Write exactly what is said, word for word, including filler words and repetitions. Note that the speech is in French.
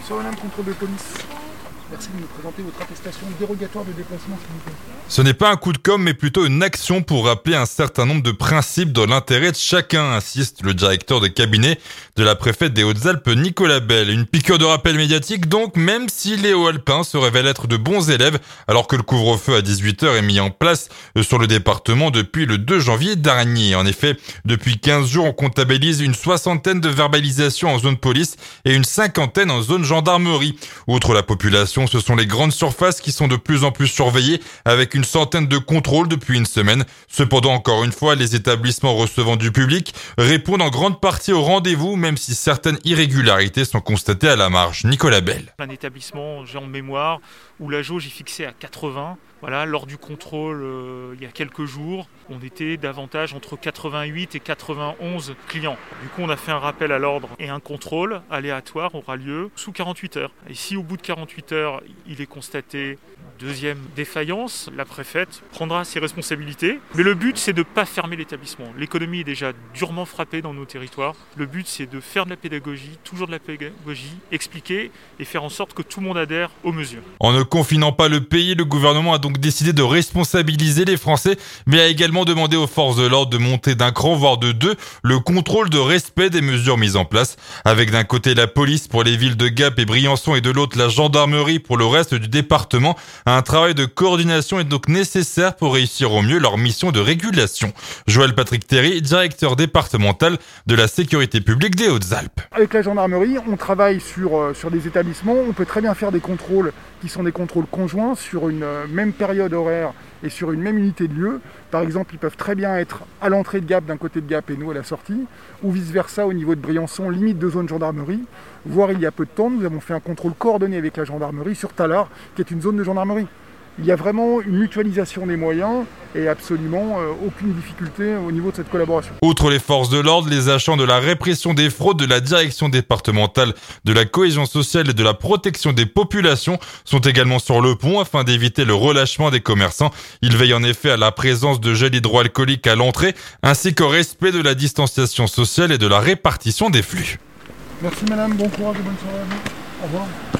Bonsoir madame, contrôle de police. Merci de nous présenter votre attestation dérogatoire de déplacement, s'il vous plaît. Ce n'est pas un coup de com', mais plutôt une action pour rappeler un certain nombre de principes dans l'intérêt de chacun, insiste le directeur de cabinet de la préfète des Hautes-Alpes, Nicolas Bell. Une piqûre de rappel médiatique donc, même si les Hauts-Alpins se révèlent être de bons élèves, alors que le couvre-feu à dix-huit heures est mis en place sur le département depuis le deux janvier dernier. En effet, depuis quinze jours, on comptabilise une soixantaine de verbalisations en zone police et une cinquantaine en zone gendarmerie. Outre la population, ce sont les grandes surfaces qui sont de plus en plus surveillées, avec une centaine de contrôles depuis une semaine. Cependant, encore une fois, les établissements recevant du public répondent en grande partie au rendez-vous, même si certaines irrégularités sont constatées à la marge. Nicolas Bell. Un établissement, j'ai en mémoire, où la jauge est fixée à quatre-vingts. Voilà, lors du contrôle, euh, il y a quelques jours, on était davantage entre quatre-vingt-huit et quatre-vingt-onze clients. Du coup, on a fait un rappel à l'ordre et un contrôle aléatoire aura lieu sous quarante-huit heures. Et si au bout de quarante-huit heures, il est constaté deuxième défaillance, la préfète prendra ses responsabilités. Mais le but, c'est de ne pas fermer l'établissement. L'économie est déjà durement frappée dans nos territoires. Le but, c'est de faire de la pédagogie, toujours de la pédagogie, expliquer et faire en sorte que tout le monde adhère aux mesures. En ne confinant pas le pays, le gouvernement a donc décidé de responsabiliser les Français, mais a également demandé aux forces de l'ordre de monter d'un cran, voire de deux, le contrôle de respect des mesures mises en place. Avec d'un côté la police pour les villes de Gap et Briançon et de l'autre la gendarmerie pour le reste du département. Un travail de coordination est donc nécessaire pour réussir au mieux leur mission de régulation. Joël Patrick Théry, directeur départemental de la sécurité publique des Hautes-Alpes. Avec la gendarmerie, on travaille sur, euh, sur des établissements. On peut très bien faire des contrôles qui sont des contrôles conjoints sur une euh, même période horaire et sur une même unité de lieu. Par exemple, ils peuvent très bien être à l'entrée de Gap d'un côté de Gap et nous à la sortie, ou vice-versa au niveau de Briançon, limite de zone gendarmerie. Voire il y a peu de temps, nous avons fait un contrôle coordonné avec la gendarmerie sur Tallard, qui est une zone de gendarmerie. Il y a vraiment une mutualisation des moyens et absolument euh, aucune difficulté au niveau de cette collaboration. Outre les forces de l'ordre, les agents de la répression des fraudes de la direction départementale de la cohésion sociale et de la protection des populations sont également sur le pont afin d'éviter le relâchement des commerçants. Ils veillent en effet à la présence de gel hydroalcoolique à l'entrée ainsi qu'au respect de la distanciation sociale et de la répartition des flux. Merci madame, bon courage et bonne soirée à vous. Au revoir.